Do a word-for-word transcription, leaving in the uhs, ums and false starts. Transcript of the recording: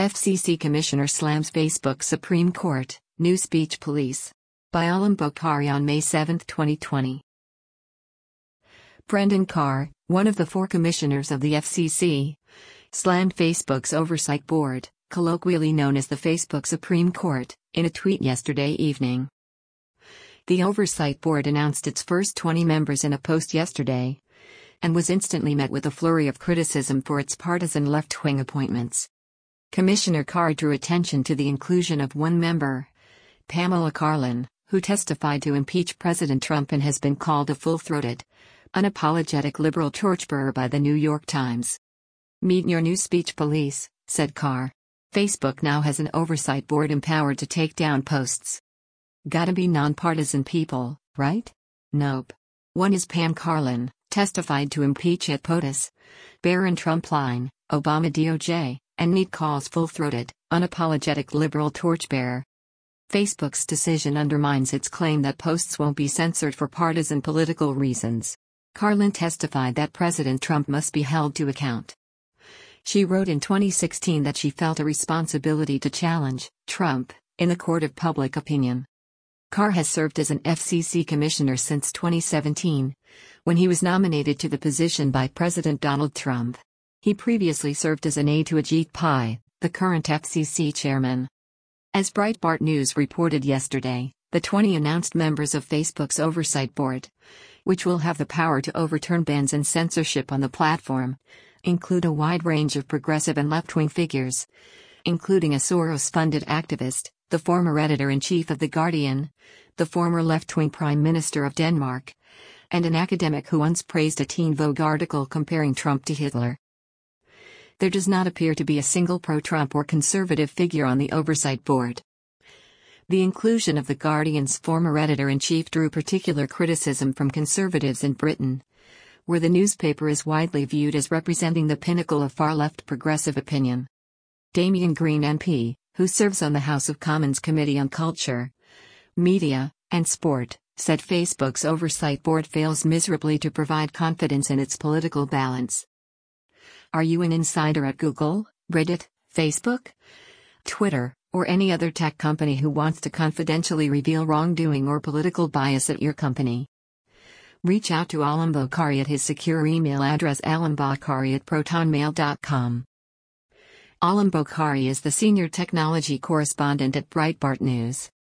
F C C Commissioner slams Facebook Supreme Court, new speech police. By Alam Bokhari on May seventh, twenty twenty. Brendan Carr, one of the four commissioners of the F C C, slammed Facebook's Oversight Board, colloquially known as the Facebook Supreme Court, in a tweet yesterday evening. The Oversight Board announced its first twenty members in a post yesterday, and was instantly met with a flurry of criticism for its partisan left-wing appointments. Commissioner Carr drew attention to the inclusion of one member, Pamela Karlan, who testified to impeach President Trump and has been called a full-throated, unapologetic liberal torchbearer by the New York Times. "Meet your new speech police," said Carr. "Facebook now has an oversight board empowered to take down posts. Gotta be nonpartisan people, right? Nope. One is Pam Karlan, testified to impeach at POTUS, Barron Trump line, Obama D O J, and Need calls full-throated, unapologetic liberal torchbearer. Facebook's decision undermines its claim that posts won't be censored for partisan political reasons." Karlan testified that President Trump must be held to account. She wrote in twenty sixteen that she felt a responsibility to challenge Trump in the court of public opinion. Carr has served as an F C C commissioner since twenty seventeen, when he was nominated to the position by President Donald Trump. He previously served as an aide to Ajit Pai, the current F C C chairman. As Breitbart News reported yesterday, the twenty announced members of Facebook's Oversight Board, which will have the power to overturn bans and censorship on the platform, include a wide range of progressive and left-wing figures, including a Soros-funded activist, the former editor-in-chief of The Guardian, the former left-wing Prime Minister of Denmark, and an academic who once praised a Teen Vogue article comparing Trump to Hitler. There does not appear to be a single pro-Trump or conservative figure on the Oversight Board. The inclusion of The Guardian's former editor-in-chief drew particular criticism from conservatives in Britain, where the newspaper is widely viewed as representing the pinnacle of far-left progressive opinion. Damian Green M P, who serves on the House of Commons Committee on Culture, Media, and Sport, said Facebook's Oversight Board fails miserably to provide confidence in its political balance. Are you an insider at Google, Reddit, Facebook, Twitter, or any other tech company who wants to confidentially reveal wrongdoing or political bias at your company? Reach out to Alam Bokhari at his secure email address alambokhari at protonmail dot com. Alam Bokhari is the senior technology correspondent at Breitbart News.